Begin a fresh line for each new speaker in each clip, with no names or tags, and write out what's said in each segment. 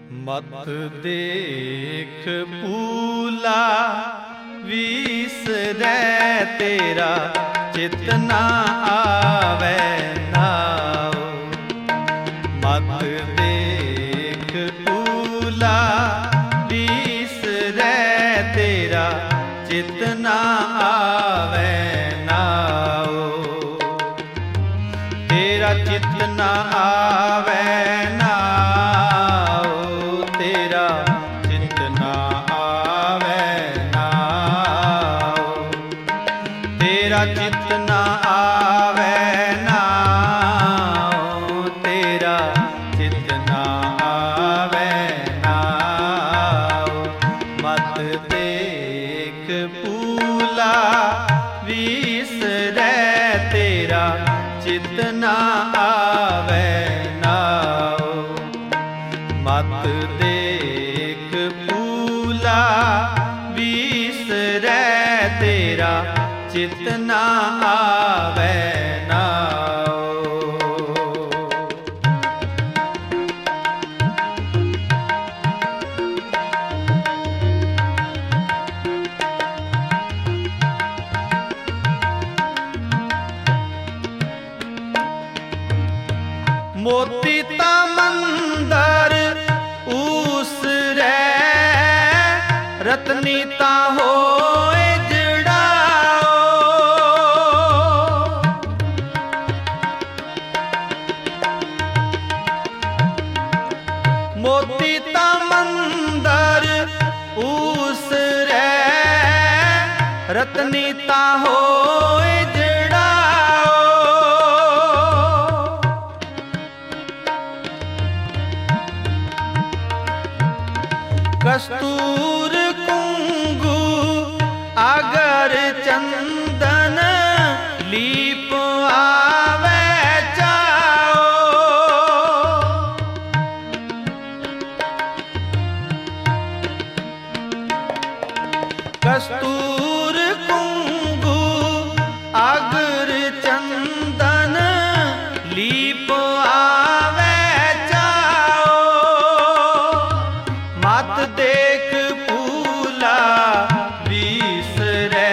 मत देख पूला विसरै तेरा चित ना आवे नाओ। मत देख पूला विसरै तेरा चित ना आवे नाओ। तेरा चित ना आवे नाओ, तेरा चित ना आवे नाओ। तेरा चित ना आवे नाओ, तेरा चित ना आवे नाओ। मत देख पूला विसरै तेरा चित ना आवे नाओ। मत देख पूला विसरै तेरा चित ना आवे नाओ। मोती ता मंदर उसरै, रतनी ता होए जड़ाओ। मोती ता मंदर उसरै, रतनी ता होए जड़ाओ। कस्तूर कुंगु अगर चंदन लीप आवे जाओ। कस्तूर कुंगु अगर चंदन लीप आवे जाओ। मत देख पूला विसरै,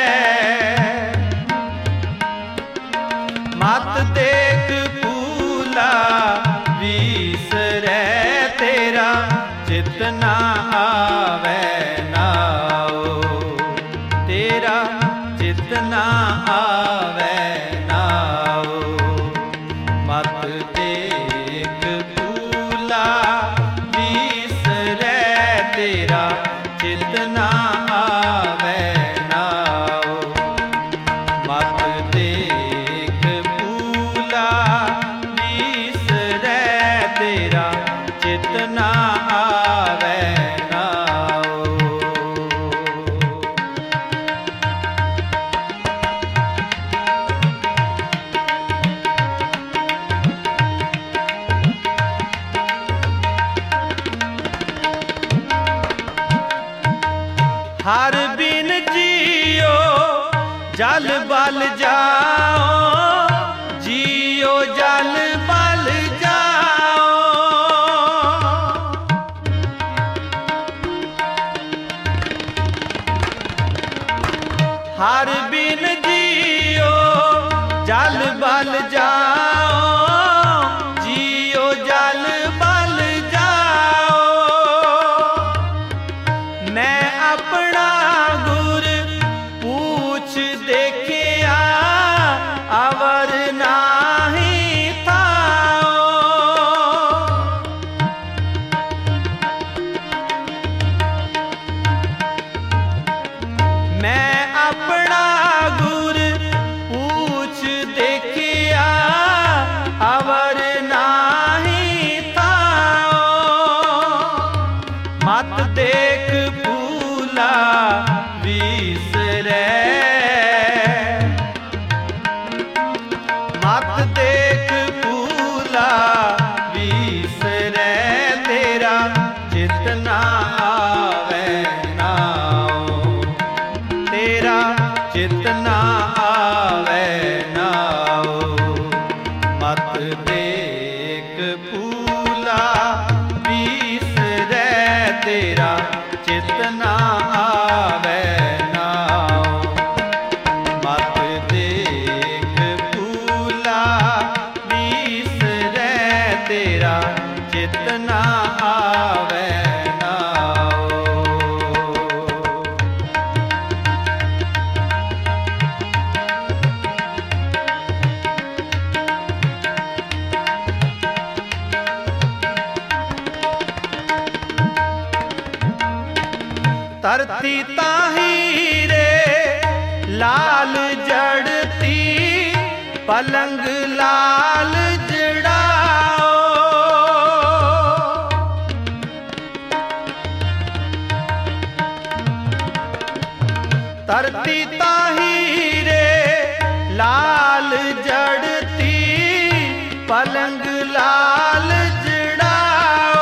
मत देख पूला विसरै तेरा चित ना आवे नाओ। तेरा चित ना आवे नाओ। मत देख पूला विसरै तेरा चित ना आवे नाओ। मत देख पूला विसरै तेरा चित ना आवे नाओ। हर बिन जियो जल बल जाओ, जियो जल बल जाओ। हर बिन जियो जल बल जाओ, जियो जल बल जाओ। मैं अपना गुर पूछ देखिया अवर नाही थाओ। मैं अपना तेरा चित ना आवे नाओ। तरती ताही रे लाल जड़ती पलंग लाल जड़ाओ। तरती ताही रे लाल जड़ती पलंग लाल जड़ाओ।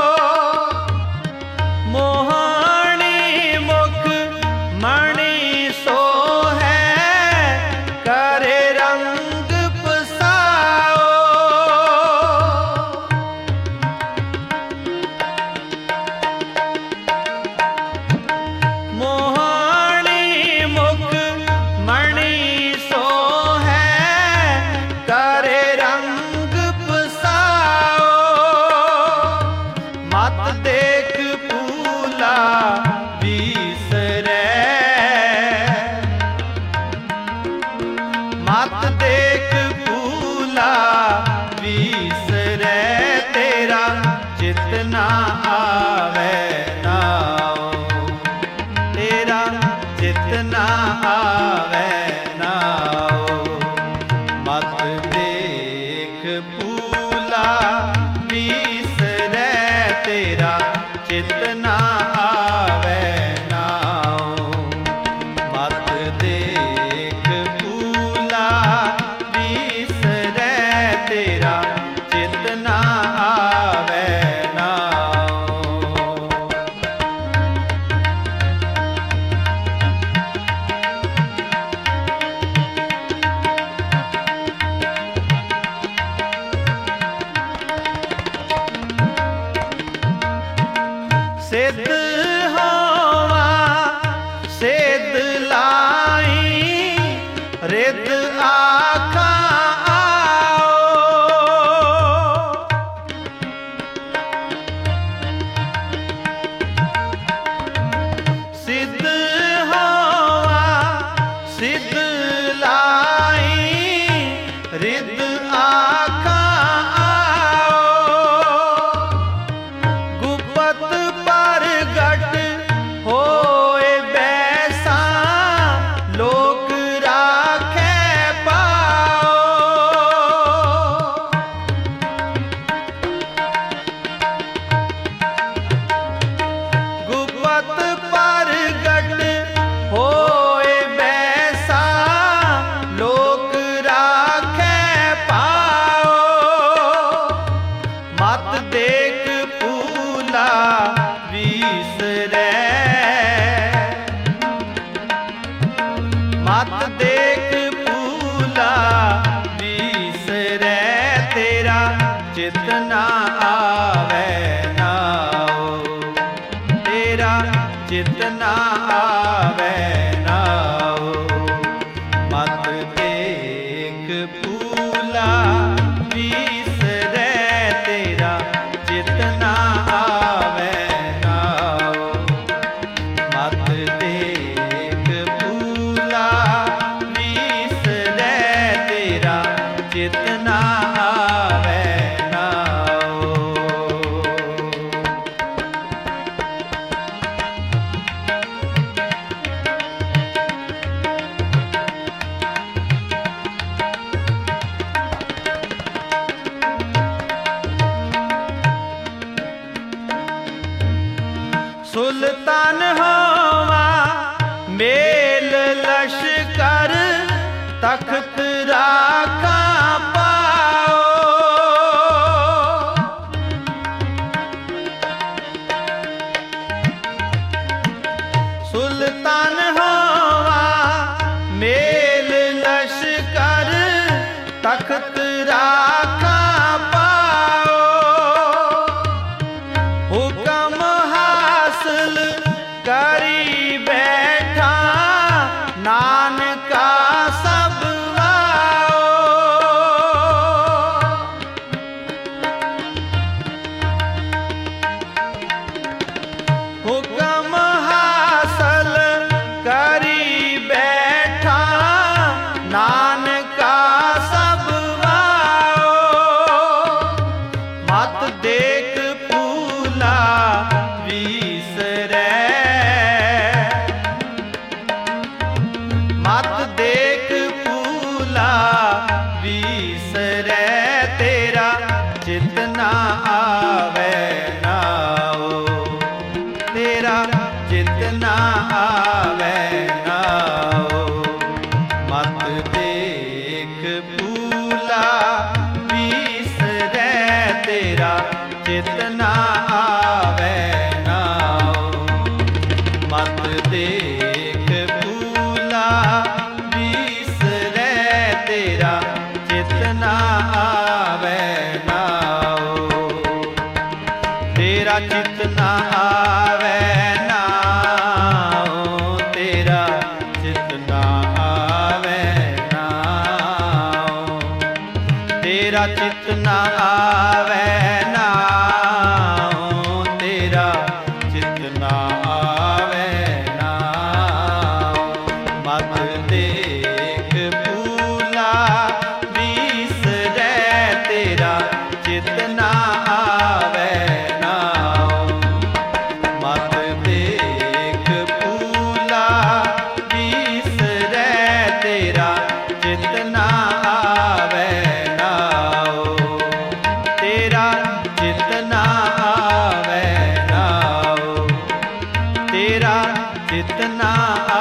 मोहनी मुख मणि सो करे रंग पसाओ। मोहनी मुख मणि सो करे रंग पसाओ। मत देख फूला बीसरे, मत देख फूला बीसरे तेरा चित ना आवे नाओ। तेरा चित ना आवे नाओ। मत देख फूला बीसरे तेरा चित ना आवे नाओ। मत देख फूला बीसरे तेरा चित ना आवे नाओ। सिद्ध होवा सिद्ध लाई रिद आखा आओ। सिद्ध होवा सिद्ध लाई रिद आखा आओ। गुपत परगट होए बैसा लोक राखे पाओ। गुपत परगट होए बैसा लोक राखे पाओ। मत देख फूला बीसरे, मत देख फूला बीसरे तेरा चित ना आवे नाओ। तेरा चित ना आवे नाओ। मत देख फूला बीसरे तेरा चित ना आवे नाओ। मत देख फूला बीसरे तेरा चित ना आवे नाओ। सुल्तान होवा मेल लश्कर तख्त राखा पाओ। सुल्तान होवा मेल लश्कर तख्त राखा पाओ। हुक्म हासिल करी बैठा नानका सब आओ। मत देख फूला विसरै, मत देख फूला विसरै, तेरा चित ना आवे नाओ, तेरा चित ना आवे नाओ। मत देख फूला विसरै, तेरा चित ना आवे नाओ। मत देख फूला विसरै, तेरा चित ना आवे नाओ। तेरा चित ना आवे नाओ, तेरा चित ना आवे नाओ। तेरा चित ना आवे नाओ, तेरा चित ना आवे नाओ। मत देख फूला विसरै, तेरा चित ना आवे नाओ। मत देख फूला विसरै, तेरा चित ना आवे नाओ। तेरा चित ना आवे नाओ, तेरा चित ना